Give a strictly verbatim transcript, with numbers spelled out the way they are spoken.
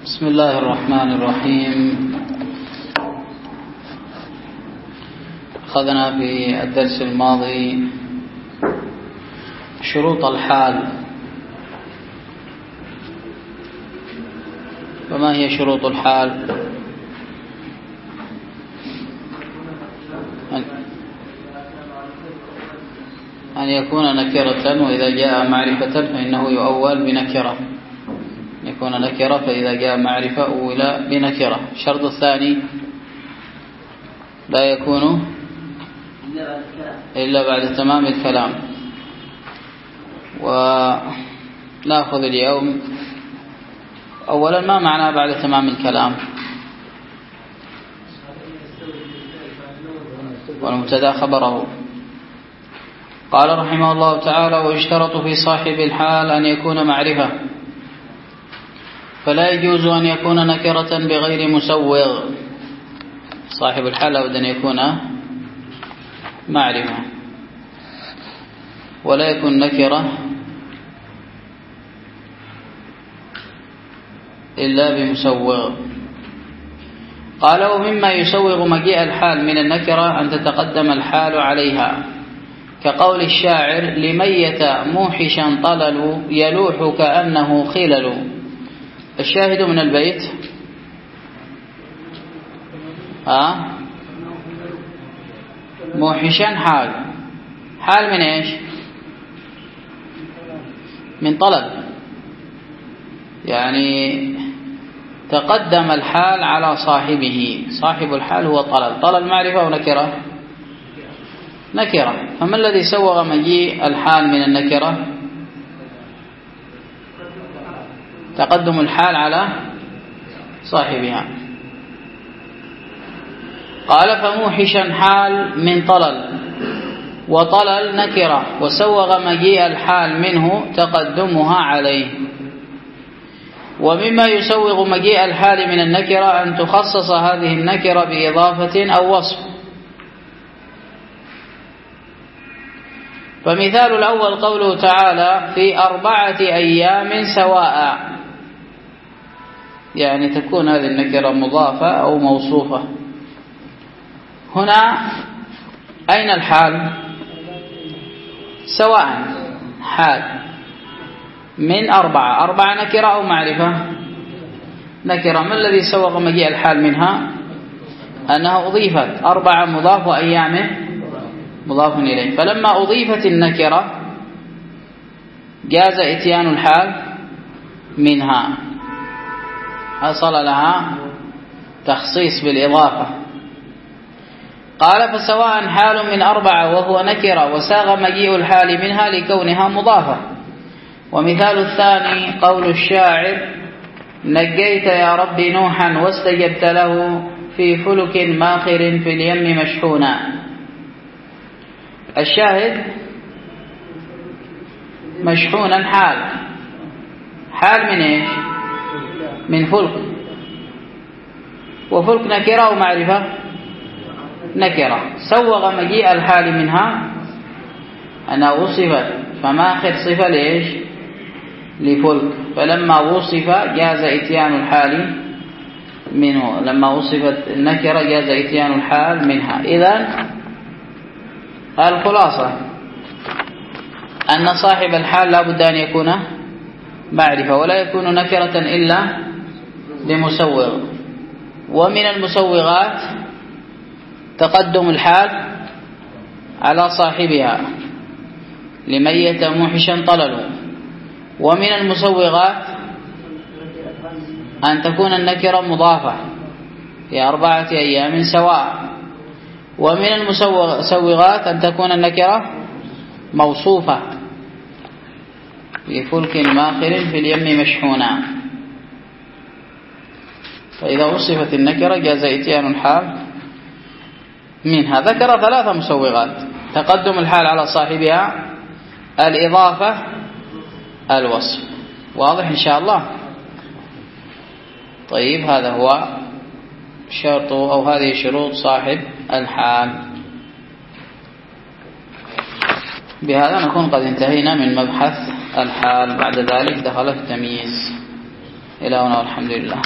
بسم الله الرحمن الرحيم. أخذنا في الدرس الماضي شروط الحال. وما هي شروط الحال؟ أن يكون نكرة، وإذا جاء معرفة فإنه يؤول بنكرة. يكون نكرة فإذا جاء معرفة أولى بنكرة. الشرط الثاني لا يكون إلا بعد تمام الكلام. ونأخذ اليوم أولا ما معنى بعد تمام الكلام؟ والمبتدا خبره. قال رحمه الله تعالى: ويشترط في صاحب الحال أن يكون معرفة، فلا يجوز أن يكون نكرة بغير مسوغ. صاحب الحال لابد أن يكون معرفة، ولا يكون نكرة إلا بمسوغ. قال: ومما يسوغ مجيء الحال من النكرة أن تتقدم الحال عليها، كقول الشاعر: لميت موحشا طلل يلوح كأنه خلل. الشاهد من البيت آه موحشا حال. حال من ايش؟ من طلب، يعني تقدم الحال على صاحبه. صاحب الحال هو طلب. طلب معرفة ونكرة؟ نكرة. فما الذي سوغ مجيء الحال من النكرة؟ تقدم الحال على صاحبها. قال: فموحشا حال من طلل، وطلل نكرة، وسوغ مجيء الحال منه تقدمها عليه. ومما يسوغ مجيء الحال من النكرة أن تخصص هذه النكرة بإضافة أو وصف. فمثال الأول قوله تعالى: في أربعة أيام سواء، يعني تكون هذه النكرة مضافة أو موصوفة. هنا أين الحال؟ سواء حال من أربعة. أربعة نكرة أو معرفة؟ نكرة. ما الذي سوغ مجيء الحال منها؟ أنها أضيفت. أربعة مضاف وأيام مضاف إليه. فلما أضيفت النكرة جاز إتيان الحال منها، حصل لها تخصيص بالإضافة. قال: فسواء حال من أربعة وهو نكرة، وساغ مجيء الحال منها لكونها مضافة. ومثال الثاني قول الشاعر: نجيت يا رب نوحا واستجبت له في فلك ماخر في اليم مشحونا. الشاهد مشحونا حال. حال من ايش؟ من فلك. وفلك نكرة أو معرفة؟ نكرة. سوغ مجيء الحال منها أنها وصفت، فماخر صفة ليش؟ لفلك. فلما وصف جاز إتيان الحال منه. لما وصفت النكرة جاز إتيان الحال منها. إذن الخلاصة أن صاحب الحال لا بد أن يكون معرفة، ولا يكون نكرة إلا بمسوغ. ومن المسوغات تقدم الحال على صاحبها، لميت موحشا طلل. ومن المسوغات أن تكون النكرة مضافة في أربعة أيام سواء. ومن المسوغات أن تكون النكرة موصوفة، في فلك ماخر في اليم مشحونا. فإذا وصفت النكرة جاز إتيان الحال منها. ذكر ثلاث مسوغات: تقدم الحال على صاحبها، الإضافة، الوصف. واضح إن شاء الله؟ طيب، هذا هو شرط أو هذه شروط صاحب الحال. بهذا نكون قد انتهينا من مبحث الحال. بعد ذلك دخل في التمييز. إلى هنا والحمد لله.